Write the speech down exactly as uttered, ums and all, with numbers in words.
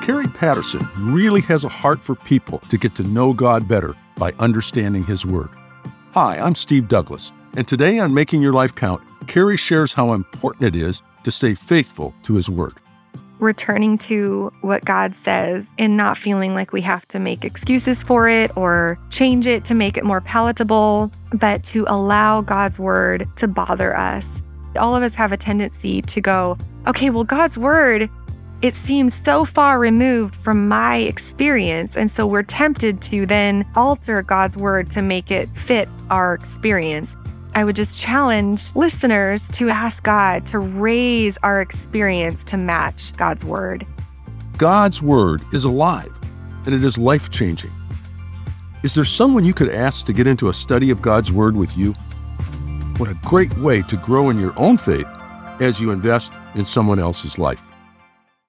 Kerry Patterson really has a heart for people to get to know God better by understanding His Word. Hi, I'm Steve Douglas, and today on Making Your Life Count, Kerry shares how important it is to stay faithful to His Word. Returning to what God says and not feeling like we have to make excuses for it or change it to make it more palatable, but to allow God's Word to bother us. All of us have a tendency to go, okay, well, God's Word, it seems so far removed from my experience. And so we're tempted to then alter God's Word to make it fit our experience. I would just challenge listeners to ask God to raise our experience to match God's Word. God's Word is alive, and it is life-changing. Is there someone you could ask to get into a study of God's Word with you? What a great way to grow in your own faith as you invest in someone else's life.